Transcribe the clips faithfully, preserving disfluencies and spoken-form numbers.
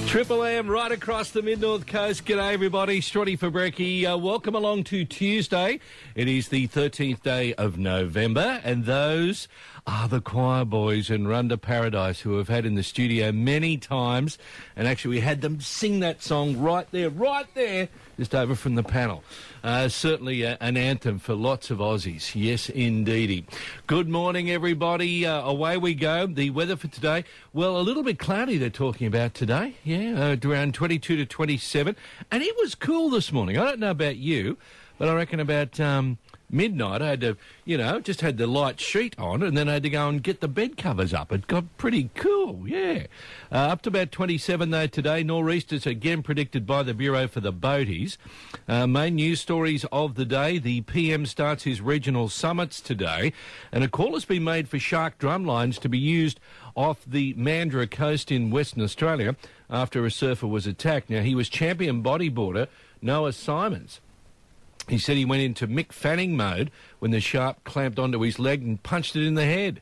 Triple M right across the Mid-North Coast. G'day everybody, Strotty for Brekkie. Uh, welcome along to Tuesday. It is the thirteenth day of November, and those are the choir boys in Runda Paradise who have had in the studio many times, and actually we had them sing that song right there, right there, just over from the panel. Uh, certainly a, an anthem for lots of Aussies. Yes, indeedy. Good morning, everybody. Uh, away we go. The weather for today, well, a little bit cloudy they're talking about today. Yeah, uh, around twenty-two to twenty-seven. And it was cool this morning. I don't know about you, but I reckon about um, midnight I had to, you know, just had the light sheet on, and then I had to go and get the bed covers up. It got pretty cool, yeah. Uh, up to about twenty-seven, though, today. Nor'easters again predicted by the Bureau for the Boaties. Uh, main news stories of the day. The P M starts his regional summits today, and a call has been made for shark drumlines to be used off the Mandurah coast in Western Australia after a surfer was attacked. Now, he was champion bodyboarder Noah Simons. He said he went into Mick Fanning mode when the shark clamped onto his leg and punched it in the head.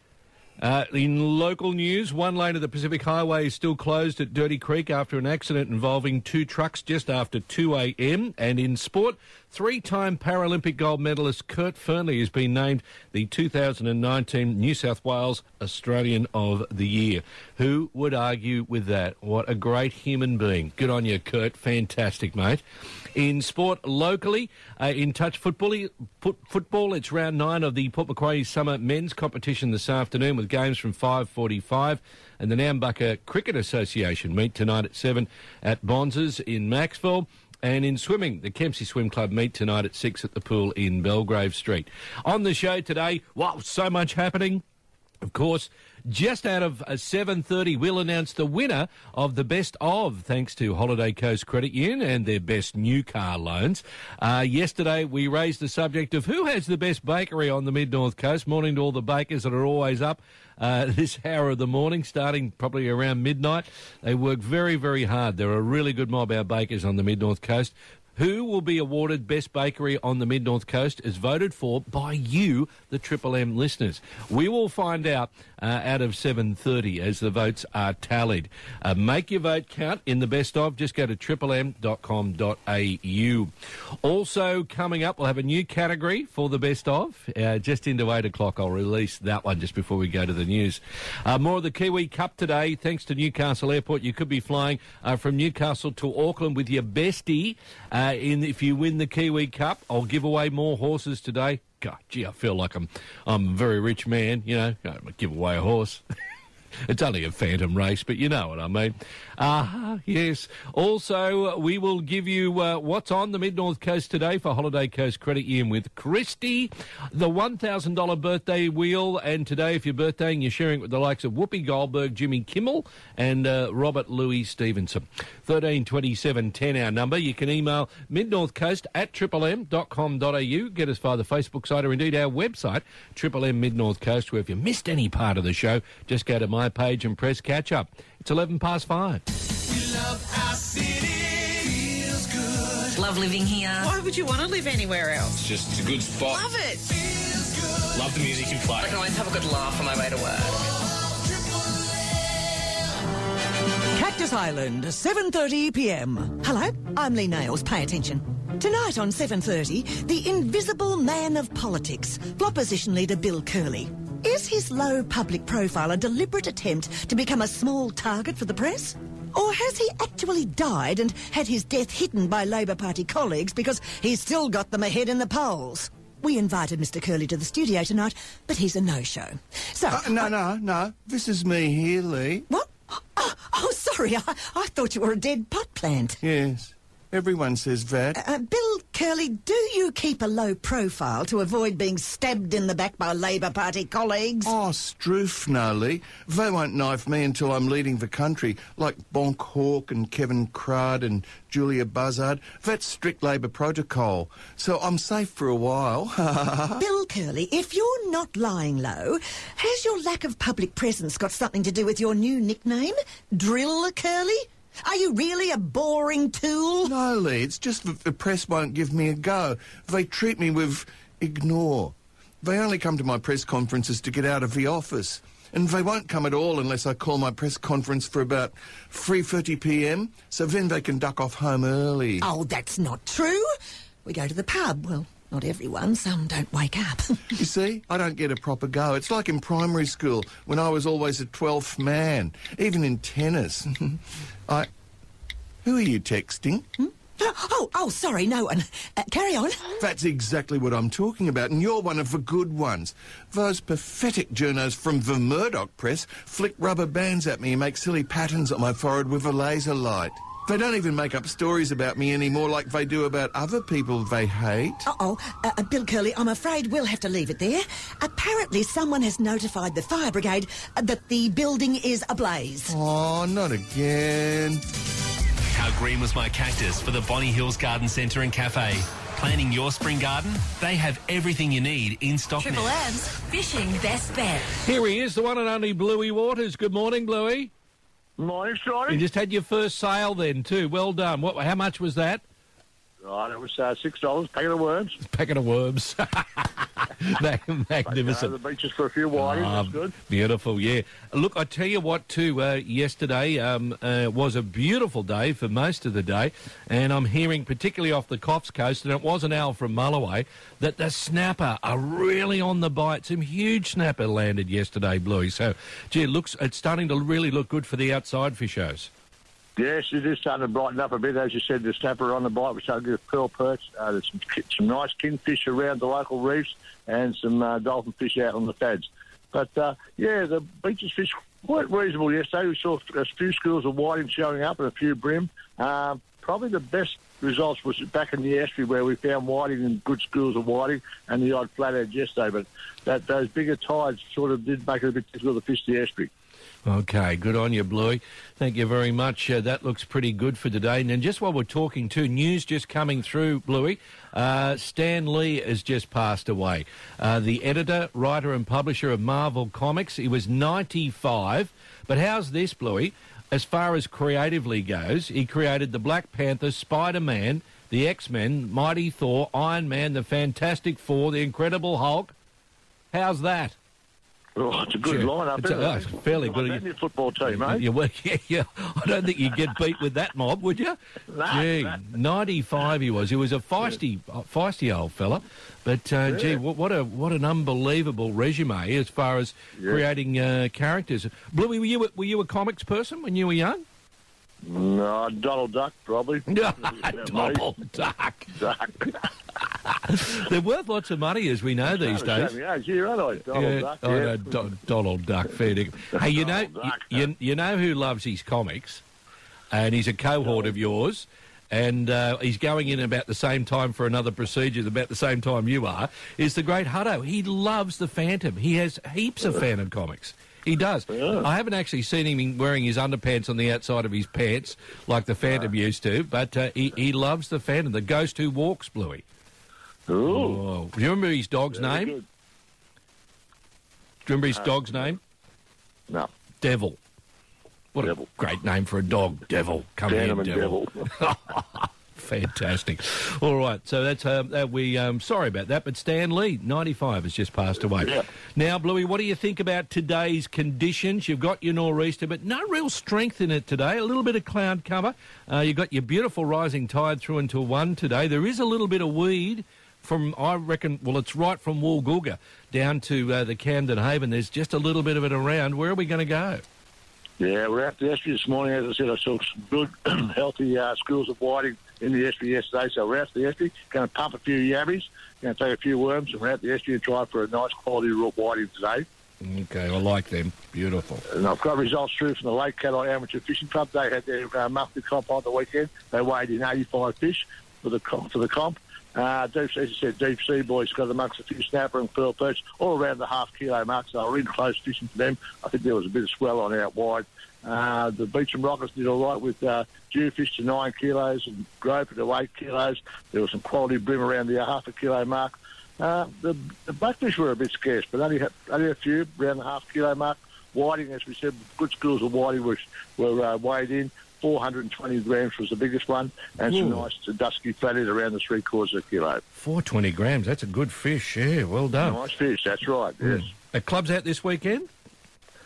Uh, in local news, one lane of the Pacific Highway is still closed at Dirty Creek after an accident involving two trucks just after two a m. And in sport, three-time Paralympic gold medalist Kurt Fearnley has been named the two thousand nineteen New South Wales Australian of the Year. Who would argue with that? What a great human being. Good on you, Kurt. Fantastic, mate. In sport locally, uh, in touch football, football, it's round nine of the Port Macquarie Summer Men's Competition this afternoon with games from five forty-five, and the Nambucca Cricket Association meet tonight at seven at Bonzes in Maxwell. And in swimming, the Kempsey Swim Club meet tonight at six at the pool in Belgrave Street. On the show today, wow, so much happening. Of course, just out of uh, seven thirty, we'll announce the winner of the Best Of, thanks to Holiday Coast Credit Union and their best new car loans. Uh, yesterday, we raised the subject of who has the best bakery on the Mid-North Coast. Morning to all the bakers that are always up uh, this hour of the morning, starting probably around midnight. They work very, very hard. They're a really good mob, our bakers on the Mid-North Coast. Who will be awarded Best Bakery on the Mid-North Coast is voted for by you, the Triple M listeners. We will find out uh, out of seven thirty as the votes are tallied. Uh, make your vote count in the Best Of. Just go to triple m dot com dot a u. Also coming up, we'll have a new category for the Best Of. Uh, just into eight o'clock, I'll release that one just before we go to the news. Uh, more of the Kiwi Cup today. Thanks to Newcastle Airport, you could be flying uh, from Newcastle to Auckland with your bestie. Uh, Uh, in if you win the Kiwi Cup, I'll give away more horses today. God, gee, I feel like I'm I'm a very rich man, you know. I don't give away a horse. It's only a phantom race, but you know what I mean. Ah, uh, yes. Also, we will give you uh, what's on the Mid-North Coast today for Holiday Coast Credit Union with Christy, the one thousand dollars birthday wheel. And today, if you're birthdaying, you're sharing it with the likes of Whoopi Goldberg, Jimmy Kimmel, and uh, Robert Louis Stevenson. thirteen twenty-seven ten, our number. You can email midnorthcoast at triple m dot com dot a u. Get us via the Facebook site or indeed our website, Triple M Mid-North Coast, where if you missed any part of the show, just go to my page and press catch up. It's eleven past five. We love our city. Feels good. Love living here. Why would you want to live anywhere else? It's just it's a good spot. Love it. Feels good. Love the music you play. I can always have a good laugh on my way to work. Cactus Island, seven thirty p m. Hello, I'm Lee Nails. Pay attention. Tonight on seven thirty, the invisible man of politics, Flopposition leader Bill Curley. Is his low public profile a deliberate attempt to become a small target for the press? Or has he actually died and had his death hidden by Labor Party colleagues because he's still got them ahead in the polls? We invited Mister Curley to the studio tonight, but he's a no-show. So... Uh, no, I... no, no. This is me here, Lee. What? Oh, oh sorry. I, I thought you were a dead pot plant. Yes. Everyone says that. Uh, Bill Curley, do you keep a low profile to avoid being stabbed in the back by Labor Party colleagues? Oh, stroof, no, Lee. They won't knife me until I'm leading the country, like Bonk Hawke and Kevin Crud and Julia Buzzard. That's strict Labor protocol. So I'm safe for a while. Bill Curley, if you're not lying low, has your lack of public presence got something to do with your new nickname, Drill Curley? Are you really a boring tool? No, Lee, it's just that the press won't give me a go. They treat me with ignore. They only come to my press conferences to get out of the office. and they won't come at all unless I call my press conference for about three thirty p m, so then they can duck off home early. Oh, that's not true. We go to the pub. Well, not everyone. Some don't wake up. You see, I don't get a proper go. It's like in primary school, when I was always a twelfth man, even in tennis. I... Who are you texting? Hmm? Oh, oh, sorry, no one. Uh, carry on. That's exactly what I'm talking about, and you're one of the good ones. Those pathetic journos from the Murdoch press flick rubber bands at me and make silly patterns on my forehead with a laser light. They don't even make up stories about me anymore like they do about other people they hate. Uh-oh. Uh, uh, Bill Curley, I'm afraid we'll have to leave it there. Apparently someone has notified the fire brigade uh, that the building is ablaze. Oh, not again. How green was my cactus for the Bonnie Hills Garden Centre and Cafe? Planning your spring garden? They have everything you need in stock Triple now. M's Fishing Best Bet. Here he is, the one and only Bluey Waters. Good morning, Bluey. Morning, You Shorty. just had your first sale then, too. Well done. What? How much was that? Right, it was uh, six dollars, packet of worms. Packet of worms. Uh, Magnificent. the beaches for a few whiteys, Ah, that's good. Beautiful, yeah. Look, I tell you what, too, uh, yesterday um, uh, was a beautiful day for most of the day, and I'm hearing, particularly off the Coffs Coast, and it was an owl from Mulloway, that the snapper are really on the bite. Some huge snapper landed yesterday, Bluey. So, gee, it looks, it's starting to really look good for the outside fishers. Yes, it is starting to brighten up a bit. As you said, the snapper on the bite. We're starting to get pearl perch. Uh, there's some, some nice kingfish around the local reefs and some uh, dolphin fish out on the fads. But, uh, yeah, the beaches fish quite reasonable yesterday. We saw a few schools of whiting showing up and a few brim. Um, probably the best results was back in the estuary where we found whiting and good schools of whiting and the odd flathead yesterday. But that those bigger tides sort of did make it a bit difficult to fish the estuary. Okay, good on you, Bluey. Thank you very much. Uh, that looks pretty good for today. And just while we're talking, too, news just coming through, Bluey. Uh, Stan Lee has just passed away. Uh, the editor, writer and publisher of Marvel Comics. He was ninety-five. But how's this, Bluey? As far as creatively goes, he created the Black Panther, Spider-Man, the X-Men, Mighty Thor, Iron Man, the Fantastic Four, the Incredible Hulk. How's that? Oh, it's a good Sure. lineup, It's isn't a- it? oh, it's fairly Like good. that new football team, mate. You work, yeah, yeah. I don't think you'd get beat with that mob, would you? No, Gee, no. ninety-five he was. He was a feisty, uh, feisty old fella. But uh, Yeah. gee, what, what a what an unbelievable resume as far as Yeah. creating uh, characters. Bluey, were you a- were you a comics person when you were young? No, Donald Duck, probably. Donald Duck. Duck. They're worth lots of money, as we know these days. Showing age here, aren't I? Donald Yeah, Duck, oh, yeah. no, Do- Donald Duck, fair dinkum. Hey, you know, Donald Duck. you, you know who loves his comics, and he's a cohort of yours, and uh, he's going in about the same time for another procedure, about the same time you are, is the great Hutto. He loves the Phantom. He has heaps of Phantom comics. He does. Yeah. I haven't actually seen him wearing his underpants on the outside of his pants like the Phantom used to, but uh, he, he loves the Phantom, the ghost who walks, Bluey. Ooh. Oh. Do you remember his dog's Very name? good. Do you remember his dog's name? No. Devil. What Devil. a great name for a dog. Devil. Come Gentleman here, Devil. Devil. Fantastic. All right, so that's um, that we. Um, sorry about that, but Stan Lee, ninety-five, has just passed away. Yeah. Now, Bluey, what do you think about today's conditions? You've got your nor'easter, but no real strength in it today. A little bit of cloud cover. Uh, you've got your beautiful rising tide through into one today. There is a little bit of weed from, I reckon, well, it's right from Woolgoolga down to uh, the Camden Haven. There's just a little bit of it around. Where are we going to go? Yeah, we're out the estuary this morning. As I said, I saw some good, healthy uh, schools of whiting in the estuary yesterday. So we're out to the estuary, going to pump a few yabbies, going to take a few worms, and we're out the estuary and try for a nice quality raw whiting today. Okay, I like them. Beautiful. And I've got results through from the Lake Cattle Amateur Fishing Club. They had their uh, monthly comp on the weekend. They weighed in eighty-five fish for the comp. For the comp. Uh, deep, as you said, deep sea boys got amongst a few snapper and pearl perch, all around the half kilo mark. So they were in close fishing for them. I think there was a bit of swell on out wide. Uh, the Beecham Rockets did all right with uh, jewfish to nine kilos and groper to eight kilos. There was some quality brim around the half a kilo mark. Uh, the, the blackfish were a bit scarce, but only, only a few around the half kilo mark. Whiting, as we said, good schools of whiting were, were uh, weighed in. four hundred twenty grams was the biggest one, and some Ooh. nice dusky flathead around the three quarters of a kilo. four hundred twenty grams. That's a good fish. Yeah, well done. Nice fish, that's right, yes. The club's out this weekend?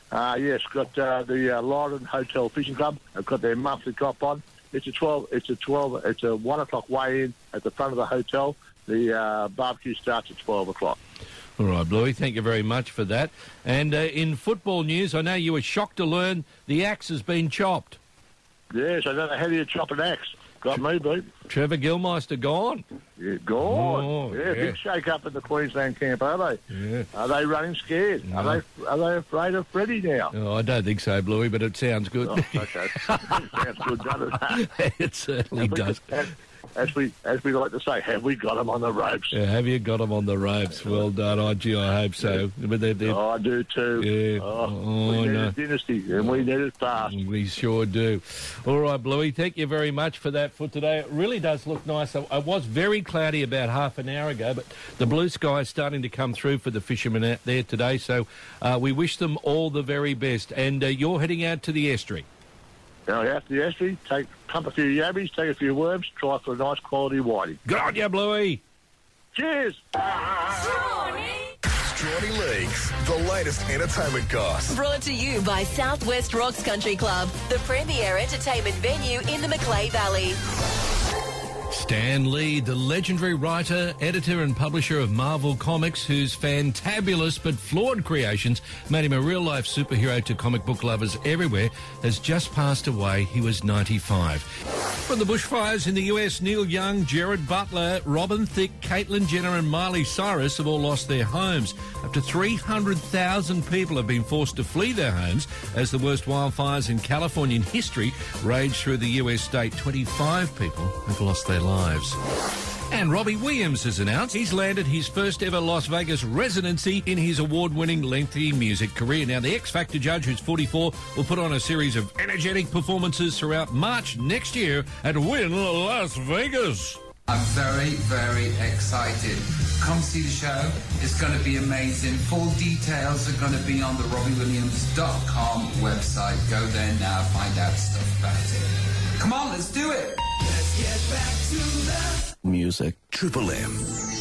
Uh, yes, got uh, the uh, Lyron Hotel Fishing Club. They've got their monthly cop on. It's a twelve. It's a twelve. It's a one o'clock weigh-in at the front of the hotel. The uh, barbecue starts at twelve o'clock. All right, Bluey, thank you very much for that. And uh, in football news, I know you were shocked to learn the axe has been chopped. Yes, I don't know how do you chop an axe. Got me beat. Trevor Gilmeister gone. Yeah, gone. Oh, yeah, yeah. big shake-up in the Queensland camp, are they? Yeah. Are they running scared? No. Are they Are they afraid of Freddie now? Oh, I don't think so, Bluey, but it sounds good. Oh, okay. Sounds good, doesn't it? It certainly Have we- does. As, as we as we like to say, have we got them on the ropes? Yeah, have you got them on the ropes? Well done. Oh, gee, I hope so. But they're, they're, Oh, I do too. Yeah. Oh, Oh, we need no. a dynasty, and we need it fast. We sure do. All right, Bluey, thank you very much for that for today. It really does look nice. I, I was very cloudy about half an hour ago, but the blue sky is starting to come through for the fishermen out there today, so uh, we wish them all the very best. And uh, you're heading out to the estuary. Now, after the estuary, take pump a few yabbies, take a few worms, try for a nice quality whitey. Good on you, Bluey. Cheers! Strawny Leagues, the latest entertainment goss. Brought to you by Southwest Rocks Country Club, the premier entertainment venue in the Macleay Valley. Stan Lee, the legendary writer, editor and publisher of Marvel Comics, whose fantabulous but flawed creations made him a real-life superhero to comic book lovers everywhere, has just passed away. He was ninety-five. From the bushfires in the U S, Neil Young, Gerard Butler, Robin Thicke, Caitlyn Jenner and Miley Cyrus have all lost their homes. Up to three hundred thousand people have been forced to flee their homes as the worst wildfires in Californian history rage through the U S state. twenty-five people have lost their lives. And Robbie Williams has announced he's landed his first ever Las Vegas residency in his award-winning lengthy music career. Now, the X Factor judge, who's forty-four, will put on a series of energetic performances throughout March next year at Wynn Las Vegas. I'm very, very excited. Come see the show. It's going to be amazing. Full details are going to be on the robbie williams dot com website. Go there now, find out stuff about it. Come on, let's do it. Let's get back to the Music. Triple M.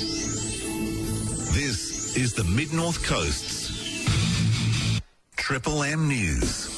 This is the Mid-North Coast's Triple M News.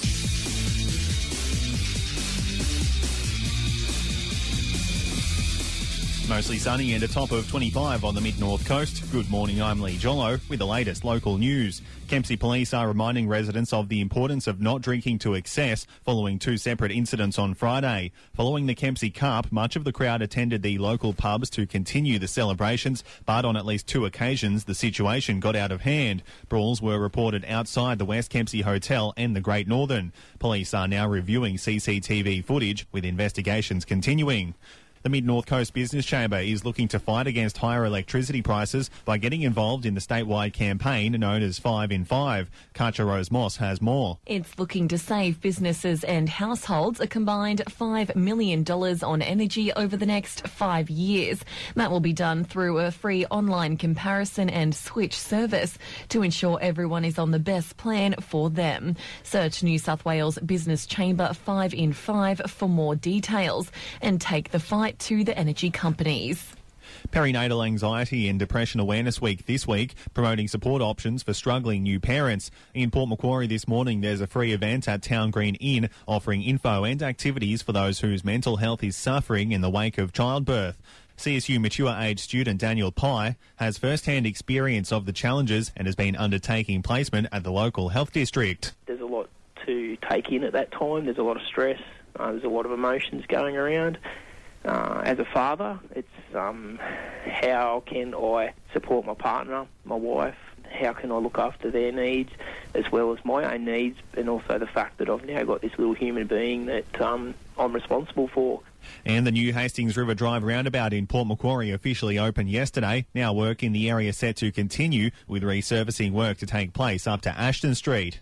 Mostly sunny and a top of twenty-five on the mid-north coast. Good morning, I'm Lee Jollo with the latest local news. Kempsey Police are reminding residents of the importance of not drinking to excess following two separate incidents on Friday. Following the Kempsey Cup, much of the crowd attended the local pubs to continue the celebrations, but on at least two occasions the situation got out of hand. Brawls were reported outside the West Kempsey Hotel and the Great Northern. Police are now reviewing C C T V footage with investigations continuing. The Mid-North Coast Business Chamber is looking to fight against higher electricity prices by getting involved in the statewide campaign known as Five in Five. Katja Rose Moss has more. It's looking to save businesses and households a combined five million dollars on energy over the next five years. That will be done through a free online comparison and switch service to ensure everyone is on the best plan for them. Search New South Wales Business Chamber Five in Five for more details and take the fight to the energy companies. Perinatal Anxiety and Depression Awareness Week this week, promoting support options for struggling new parents. In Port Macquarie this morning, there's a free event at Town Green Inn offering info and activities for those whose mental health is suffering in the wake of childbirth. C S U mature age student Daniel Pye has first-hand experience of the challenges and has been undertaking placement at the local health district. There's a lot to take in at that time. There's a lot of stress. Uh, there's a lot of emotions going around. Uh, as a father, it's um, how can I support my partner, my wife, how can I look after their needs as well as my own needs, and also the fact that I've now got this little human being that um, I'm responsible for. And the new Hastings River Drive roundabout in Port Macquarie officially opened yesterday. Now work in the area set to continue, with resurfacing work to take place up to Ashton Street.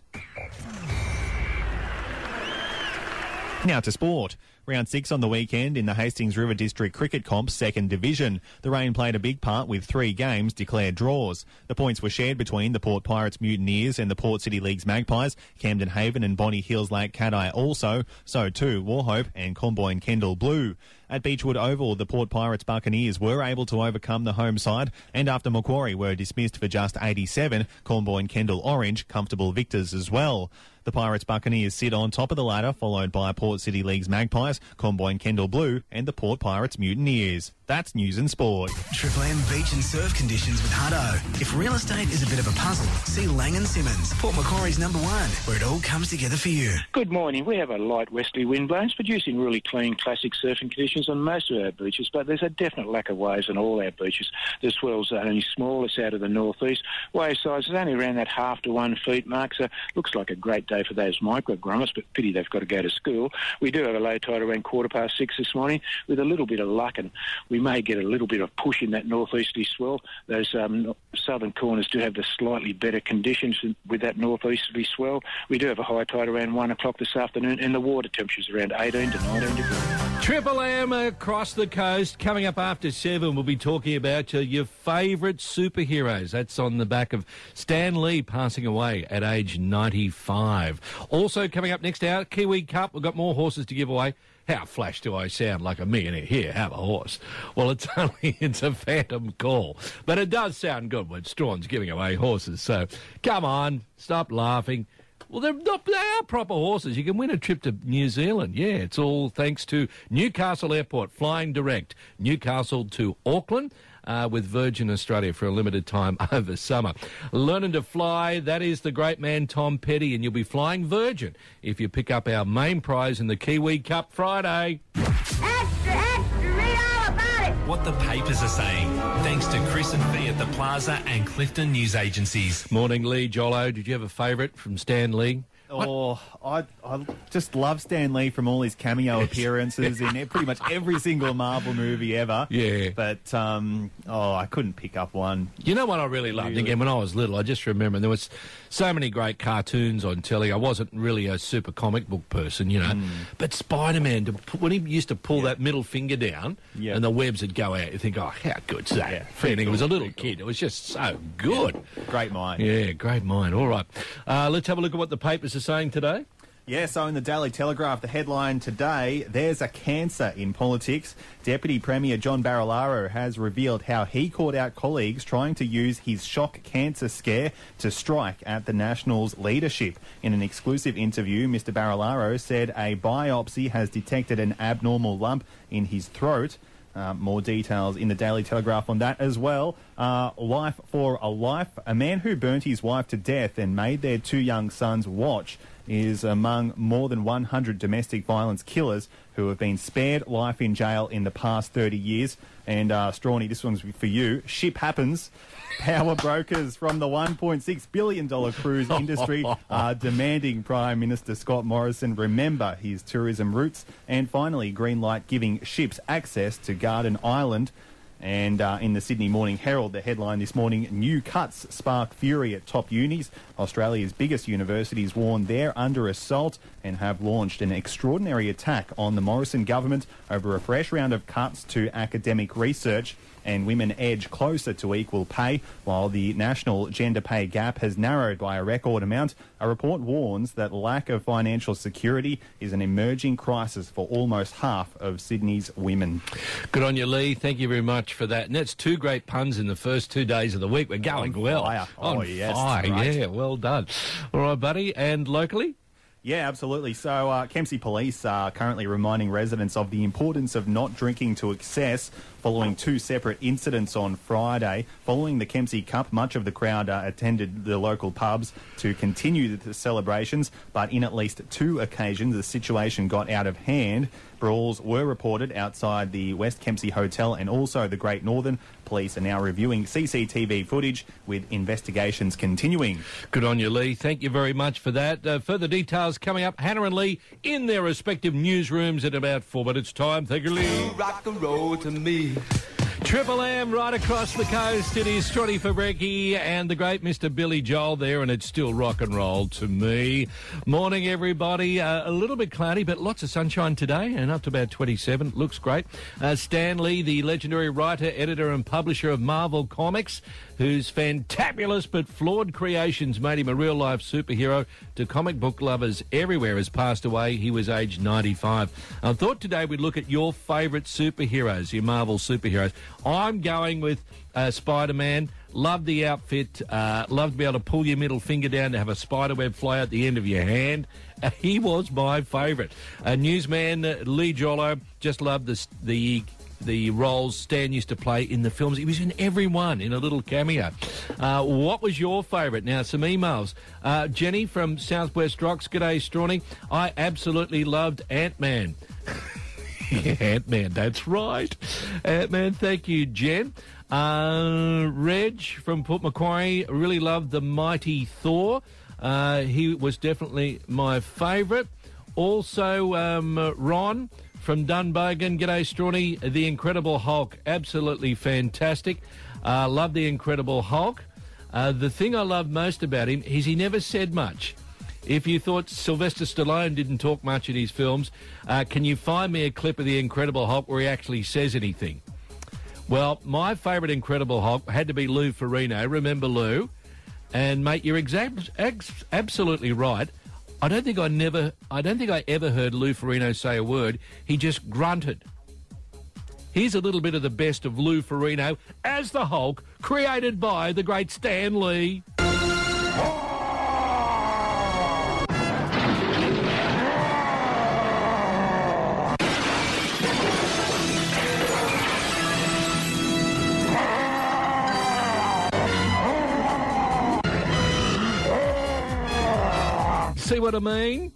Now to sport. Round six on the weekend in the Hastings River District Cricket Comp's second division. The rain played a big part with three games declared draws. The points were shared between the Port Pirates Mutineers and the Port City League's Magpies. Camden Haven and Bonnie Hills Lake Cat-Eye also. So too Warhope and Comboyne Kendall Blue. At Beechwood Oval, the Port Pirates Buccaneers were able to overcome the home side, and after Macquarie were dismissed for just eighty-seven, Comboyne Kendall Orange comfortable victors as well. The Pirates Buccaneers sit on top of the ladder, followed by Port City League's Magpies, Comboy and Kendall Blue, and the Port Pirates Mutineers. That's news and sport. Triple M beach and surf conditions with Hutto. If real estate is a bit of a puzzle, see Lang and Simmons, Port Macquarie's number one, where it all comes together for you. Good morning. We have a light westerly wind blowing, producing really clean, classic surfing conditions on most of our beaches, but there's a definite lack of waves on all our beaches. The swells are only small. It's out of the northeast. Wave size is only around that half to one feet mark, so looks like a great day for those micro grummers, but pity they've got to go to school. We do have a low tide around quarter past six this morning with a little bit of luck, and we may get a little bit of push in that northeasterly swell. Those um, southern corners do have the slightly better conditions with that northeasterly swell. We do have a high tide around one o'clock this afternoon, and the water temperature's around eighteen to nineteen degrees. Triple M across the coast. Coming up after seven, we'll be talking about uh, your favourite superheroes. That's on the back of Stan Lee passing away at age ninety-five. Also coming up next hour, Kiwi Cup. We've got more horses to give away. How flash do I sound like a millionaire? Here, have a horse. Well, it's only, it's a phantom call. But it does sound good when Strawn's giving away horses. So, come on, stop laughing. Well, they're not, they are proper horses. You can win a trip to New Zealand. Yeah, it's all thanks to Newcastle Airport, flying direct Newcastle to Auckland. Uh, with Virgin Australia for a limited time over summer. Learning to fly, that is the great man Tom Petty, and you'll be flying Virgin if you pick up our main prize in the Kiwi Cup Friday. Extra, extra, read all about it. What the papers are saying, thanks to Chris and Fee at the Plaza and Clifton News Agencies. Morning, Lee Jollo. Did you have a favourite from Stan Lee? Oh, I, I just love Stan Lee from all his cameo appearances in pretty much every single Marvel movie ever. Yeah. But, um, oh, I couldn't pick up one. You know what I really loved? Really? Again, when I was little, I just remember there was so many great cartoons on telly. I wasn't really a super comic book person, you know. Mm. But Spider-Man, to, when he used to pull yeah. that middle finger down yep. and the webs would go out, you think, oh, how good's that? Yeah, Feeling cool, it was a little cool. kid. It was just so good. Yeah. Great mind. Yeah, great mind. All right. Uh, let's have a look at what the papers are saying today. Yeah, so in the Daily Telegraph, the headline today, there's a cancer in politics. Deputy Premier John Barilaro has revealed how he caught out colleagues trying to use his shock cancer scare to strike at the Nationals' leadership. In an exclusive interview, Mister Barilaro said a biopsy has detected an abnormal lump in his throat. Uh, more details in the Daily Telegraph on that as well. Uh, life for a life. A man who burnt his wife to death and made their two young sons watch is among more than one hundred domestic violence killers who have been spared life in jail in the past thirty years. And, uh, Strawny, this one's for you. Ship happens. Power brokers from the one point six billion dollars cruise industry are demanding Prime Minister Scott Morrison remember his tourism routes. And finally, green light giving ships access to Garden Island. And uh, in the Sydney Morning Herald, the headline this morning, new cuts spark fury at top unis. Australia's biggest universities warn they're under assault and have launched an extraordinary attack on the Morrison government over a fresh round of cuts to academic research. And women edge closer to equal pay, while the national gender pay gap has narrowed by a record amount. A report warns that lack of financial security is an emerging crisis for almost half of Sydney's women. Good on you, Lee. Thank you very much for that. And that's two great puns in the first two days of the week. We're going On well. fire. Oh, on yes, fire. right. Yeah, well done. All right, buddy. And locally? Yeah, absolutely. So uh, Kempsey Police are currently reminding residents of the importance of not drinking to excess following two separate incidents on Friday. Following the Kempsey Cup, much of the crowd uh, attended the local pubs to continue the celebrations, but in at least two occasions the situation got out of hand. Brawls were reported outside the West Kempsey Hotel and also the Great Northern. Police are now reviewing C C T V footage with investigations continuing. Good on you, Lee. Thank you very much for that. Uh, further details coming up. Hannah and Lee in their respective newsrooms at about four minutes' time. Thank you, Lee. Rock and roll to me. Triple M right across the coast. It is Strotty Fabrecki and the great Mister Billy Joel there, and it's still rock and roll to me. Morning, everybody. Uh, a little bit cloudy, but lots of sunshine today, and up to about twenty-seven. Looks great. Uh, Stan Lee, the legendary writer, editor, and publisher of Marvel Comics, whose fantabulous but flawed creations made him a real-life superhero to comic book lovers everywhere, has passed away. He was aged ninety-five. I thought today we'd look at your favourite superheroes, your Marvel superheroes. I'm going with uh, Spider-Man. Loved the outfit. Uh, loved to be able to pull your middle finger down to have a spiderweb fly at the end of your hand. Uh, he was my favourite. Uh, newsman uh, Lee Jollo, just loved the, the the roles Stan used to play in the films. He was in every one in a little cameo. Uh, what was your favourite? Now, some emails. Uh, Jenny from Southwest Rocks. G'day, Strawny. I absolutely loved Ant-Man. Yeah, Ant-Man, that's right. Ant-Man, thank you, Jen. Uh, Reg from Port Macquarie, really loved the Mighty Thor. Uh, he was definitely my favourite. Also, um, Ron from Dunbogan, g'day, Strawny. The Incredible Hulk, absolutely fantastic. Uh, love the Incredible Hulk. Uh, the thing I love most about him is he never said much. If you thought Sylvester Stallone didn't talk much in his films, uh, can you find me a clip of the Incredible Hulk where he actually says anything? Well, my favourite Incredible Hulk had to be Lou Ferrigno. Remember Lou? And mate, you're exa- ex- absolutely right. I don't think I never, I don't think I ever heard Lou Ferrigno say a word. He just grunted. Here's a little bit of the best of Lou Ferrigno as the Hulk, created by the great Stan Lee. See what I mean?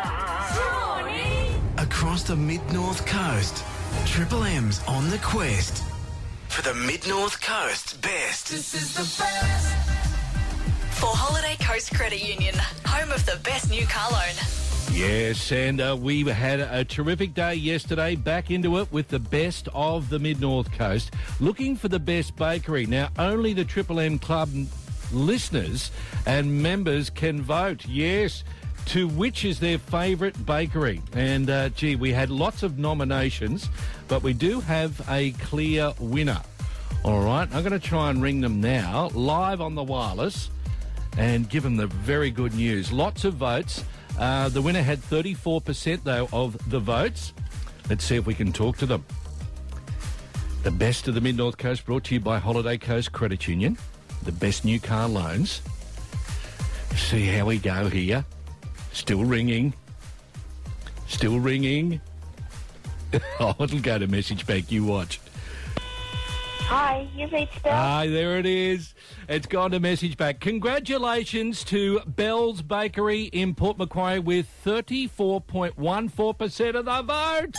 Across the Mid-North Coast, Triple M's on the quest for the Mid-North Coast's best. This is the best. For Holiday Coast Credit Union, home of the best new car loan. Yes, and uh, we had a terrific day yesterday, back into it with the best of the Mid-North Coast, looking for the best bakery. Now, only the Triple M Club listeners and members can vote, yes, to which is their favourite bakery. And, uh, gee, we had lots of nominations, but we do have a clear winner. All right, I'm going to try and ring them now, live on the wireless, and give them the very good news. Lots of votes. Uh, the winner had thirty-four percent, though, of the votes. Let's see if we can talk to them. The best of the Mid-North Coast, brought to you by Holiday Coast Credit Union. The best new car loans. See how we go here. Still ringing. Still ringing. Oh, it'll go to message bank. You watch. Hi, you've reached Bell. Ah, there it is. It's gone to message back. Congratulations to Bell's Bakery in Port Macquarie with thirty-four point one four percent of the vote.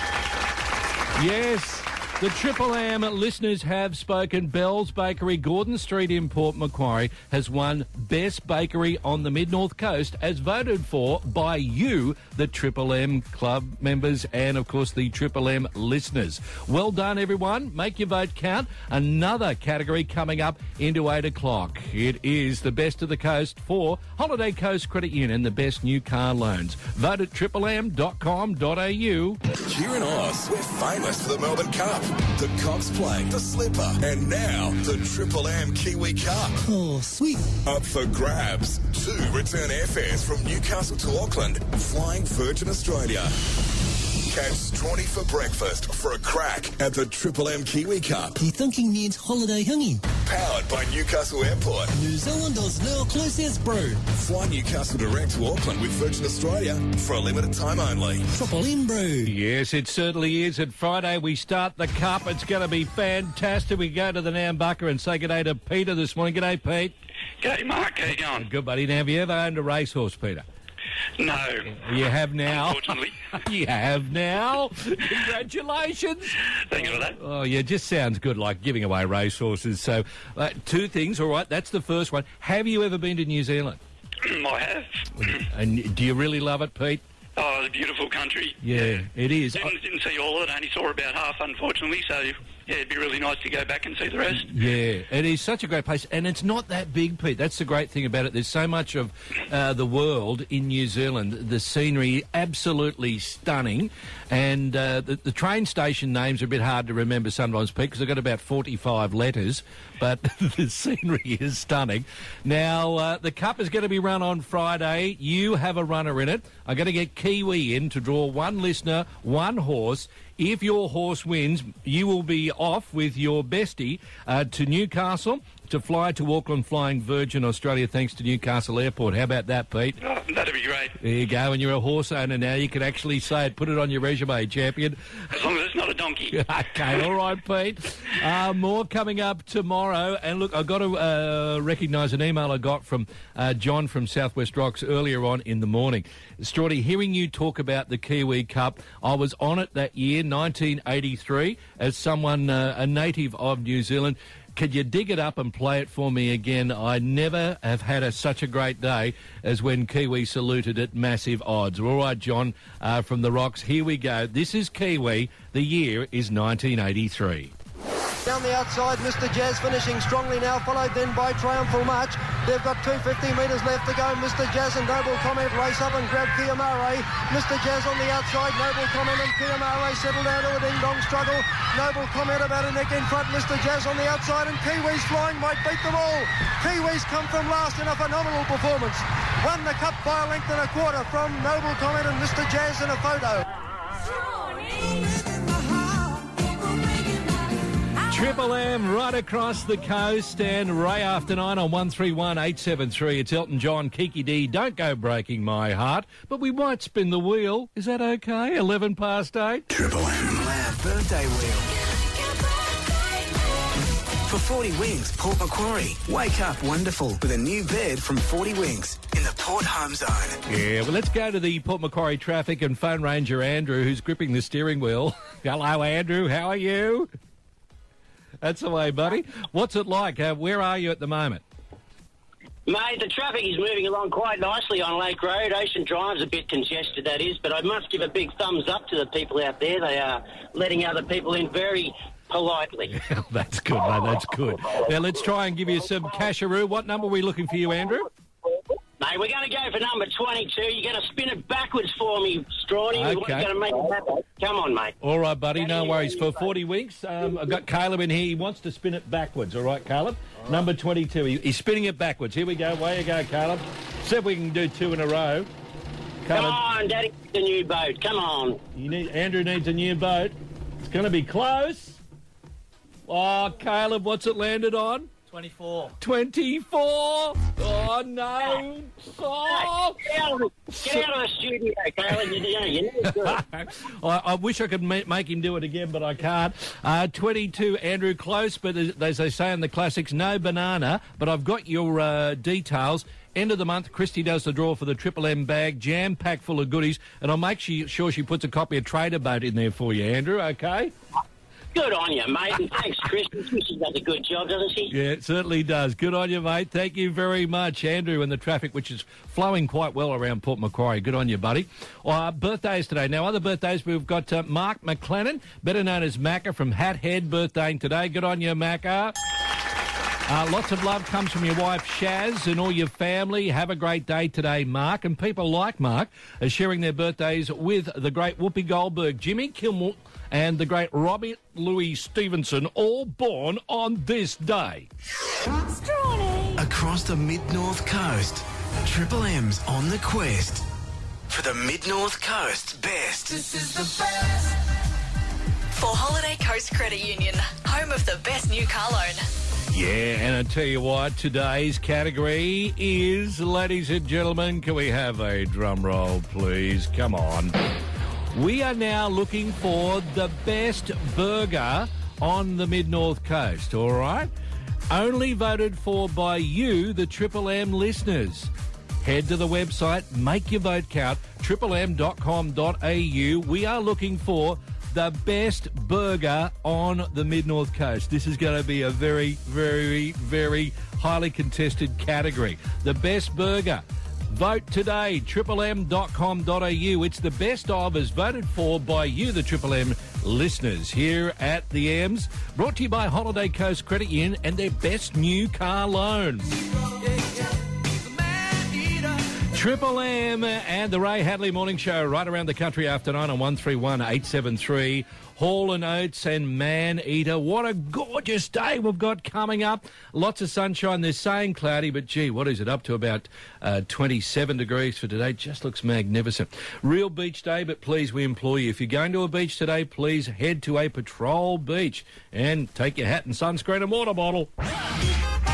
Yes. The Triple M listeners have spoken. Bell's Bakery, Gordon Street in Port Macquarie, has won Best Bakery on the Mid-North Coast, as voted for by you, the Triple M Club members, and, of course, the Triple M listeners. Well done, everyone. Make your vote count. Another category coming up into eight o'clock. It is the Best of the Coast for Holiday Coast Credit Union, the best new car loans. Vote at triple m dot com dot a u. Here in Oz, we're famous for the Melbourne Cup, the Cox Plate, the Slipper, and now the Triple M Kiwi Cup. Oh, sweet. Up for grabs. Two return airfares from Newcastle to Auckland, flying Virgin Australia. Catch Strawny for breakfast for a crack at the Triple M Kiwi Cup. He thinking means holiday hanging. Powered by Newcastle Airport. New Zealand is now closest, bro. Fly Newcastle direct to Auckland with Virgin Australia for a limited time only. Triple M, bro. Yes, it certainly is. At Friday, we start the Cup. It's going to be fantastic. We go to the Nambucca and say good day to Peter this morning. Good day, Pete. G'day, Mark. How you going? Good, buddy. Now, have you ever owned a racehorse, Peter? No. You have now. Unfortunately. You have now. Congratulations. Thank you for that. Oh, yeah, just sounds good, like giving away racehorses. So, uh, two things, all right, that's the first one. Have you ever been to New Zealand? I have. And do you really love it, Pete? Oh, it's a beautiful country. Yeah, it is. Didn't, didn't see all of it, only saw about half, unfortunately, so yeah, it'd be really nice to go back and see the rest. Yeah, it is such a great place, and it's not that big, Pete. That's the great thing about it. There's so much of uh, the world in New Zealand. The scenery, absolutely stunning, and uh, the, the train station names are a bit hard to remember sometimes, Pete, because they've got about forty-five letters, but the scenery is stunning. Now, uh, the Cup is going to be run on Friday. You have a runner in it. I'm going to get Kiwi in to draw one listener, one horse. If your horse wins, you will be off with your bestie uh, to Newcastle to fly to Auckland flying Virgin Australia thanks to Newcastle Airport. How about that, Pete? Oh, that'd be great. There you go. And you're a horse owner now. You can actually say it. Put it on your resume, champion. As long as it's not a donkey. Okay, all right, Pete. Uh, more coming up tomorrow. And look, I've got to uh, recognise an email I got from uh, John from Southwest Rocks earlier on in the morning. Strawdy, hearing you talk about the Kiwi Cup, I was on it that year, nineteen eighty-three, as someone, uh, a native of New Zealand. Could you dig it up and play it for me again? I never have had a, such a great day as when Kiwi saluted at massive odds. All right, John, uh, from the Rocks, here we go. This is Kiwi. The year is nineteen eighty-three. Down the outside, Mister Jazz finishing strongly now, followed then by Triumphal March. They've got two hundred fifty metres left to go. Mister Jazz and Noble Comment race up and grab Kiamare. Mister Jazz on the outside, Noble Comment and Kiamare settle down to a ding-dong struggle. Noble Comment about a neck in front, Mister Jazz on the outside, and Kiwis flying might beat them all. Kiwis come from last in a phenomenal performance. Won the cup by a length and a quarter from Noble Comment and Mister Jazz in a photo. Triple M right across the coast, and Ray after nine on one three one eight seven three. It's Elton John, Kiki D. Don't go breaking my heart, but we might spin the wheel. Is that okay? eleven past eight. Triple M. Loud birthday wheel. For forty Winks, Port Macquarie. Wake up wonderful with a new bed from forty Winks in the Port Home Zone. Yeah, well, let's go to the Port Macquarie traffic and phone ranger Andrew, who's gripping the steering wheel. Hello, Andrew. How are you? That's the way, buddy. What's it like? Uh, where are you at the moment? Mate, the traffic is moving along quite nicely on Lake Road. Ocean Drive's a bit congested, that is, but I must give a big thumbs up to the people out there. They are letting other people in very politely. That's good, mate. That's good. Now, let's try and give you some casharoo. What number are we looking for you, Andrew? Mate, we're going to go for number twenty-two. You're going to spin it backwards for me, Strawny. Okay. We're going to make it happen. Come on, mate. All right, buddy. No worries. For forty weeks, um, I've got Caleb in here. He wants to spin it backwards. All right, Caleb? All right. Number twenty-two. He, he's spinning it backwards. Here we go. Way you go, Caleb. See if we can do two in a row. Caleb. Come on, Daddy. The new boat. Come on. You need, Andrew needs a new boat. It's going to be close. Oh, Caleb, what's it landed on? twenty-four. twenty-four? Oh, no. Oh. Get out of the, get out of the studio, Caleb. You, you, you need to do it. I, I wish I could ma- make him do it again, but I can't. Uh, twenty-two, Andrew, close, but as, as they say in the classics, no banana. But I've got your uh, details. End of the month, Christy does the draw for the Triple M bag, jam-packed full of goodies, and I'll make sure she puts a copy of Trader Boat in there for you, Andrew, okay? Good on you, mate, and thanks, Chris. She does a good job, doesn't she? Yeah, it certainly does. Good on you, mate. Thank you very much, Andrew, and the traffic, which is flowing quite well around Port Macquarie. Good on you, buddy. Uh, birthdays today. Now, other birthdays, we've got uh, Mark McLennan, better known as Macca from Hat Head, birthdaying today. Good on you, Macca. Uh, lots of love comes from your wife, Shaz, and all your family. Have a great day today, Mark. And people like Mark are sharing their birthdays with the great Whoopi Goldberg, Jimmy Kimmel, and the great Robbie Louis Stevenson, all born on this day. Across the Mid-North Coast, Triple M's on the quest for the Mid-North Coast's best. This is the best. For Holiday Coast Credit Union, home of the best new car loan. Yeah, and I tell you what, today's category is, ladies and gentlemen, can we have a drum roll, please? Come on. We are now looking for the best burger on the Mid-North Coast, all right? Only voted for by you, the Triple M listeners. Head to the website, make your vote count, triple m dot com dot a u. We are looking for the best burger on the Mid-North Coast. This is going to be a very, very, very highly contested category. The best burger. Vote today, triple m dot com dot a u. It's the best of as voted for by you, the Triple M listeners, here at the M's. Brought to you by Holiday Coast Credit Union and their best new car loan. Triple M and the Ray Hadley Morning Show right around the country after nine on one three one eight seven three. Hall and Oates and Man Eater. What a gorgeous day we've got coming up. Lots of sunshine. They're saying cloudy, but gee, what is it? Up to about uh, twenty-seven degrees for today. Just looks magnificent. Real beach day, but please, we implore you, if you're going to a beach today, please head to a patrol beach and take your hat and sunscreen and water bottle.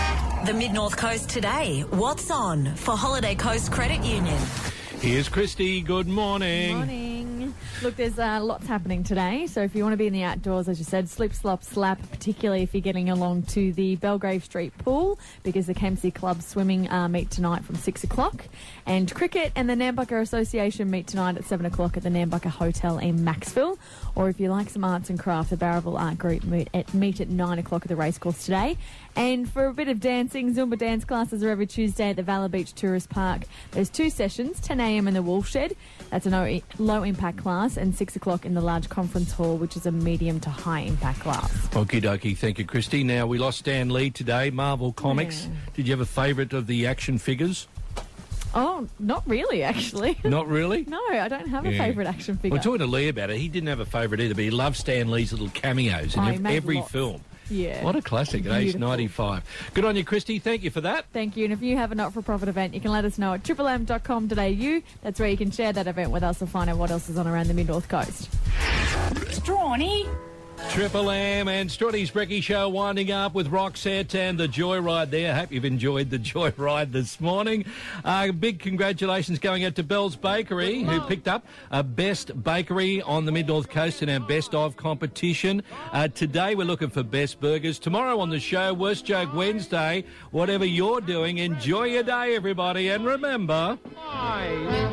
The Mid-North Coast today. What's on for Holiday Coast Credit Union? Here's Christy. Good morning. Morning. Look, there's uh, lots happening today. So if you want to be in the outdoors, as you said, slip, slop, slap, particularly if you're getting along to the Belgrave Street Pool, because the Kempsey Club swimming uh, meet tonight from six o'clock. And cricket and the Nambucca Association meet tonight at seven o'clock at the Nambucca Hotel in Maxville. Or if you like some arts and craft, the Barraville Art Group meet at, meet at nine o'clock at the racecourse today. And for a bit of dancing, Zumba dance classes are every Tuesday at the Valor Beach Tourist Park. There's two sessions, ten a.m. in the Wolf Shed. That's a low-impact class, and six o'clock in the large conference hall, which is a medium to high-impact class. Okie dokie. Thank you, Christy. Now, we lost Stan Lee today, Marvel Comics. Yeah. Did you have a favourite of the action figures? Oh, not really, actually. Not really? No, I don't have a Yeah. favourite action figure. We're talking to Lee about it. He didn't have a favourite either, but he loved Stan Lee's little cameos in Oh, he ev- made every lots. film. Yeah. What a classic at age Beautiful. ninety-five. Good on you, Christy. Thank you for that. Thank you. And if you have a not-for-profit event, you can let us know at triple m dot com dot a u. That's where you can share that event with us and find out what else is on around the Mid-North Coast. Strawny. Triple M and Strutty's Brekkie Show winding up with Roxette and the Joyride there. Hope you've enjoyed the Joyride this morning. Uh, big congratulations going out to Bell's Bakery, who picked up a Best Bakery on the Mid-North Coast in our Best Of competition. Uh, today we're looking for Best Burgers. Tomorrow on the show, Worst Joke Wednesday. Whatever you're doing, enjoy your day, everybody. And remember... Bye.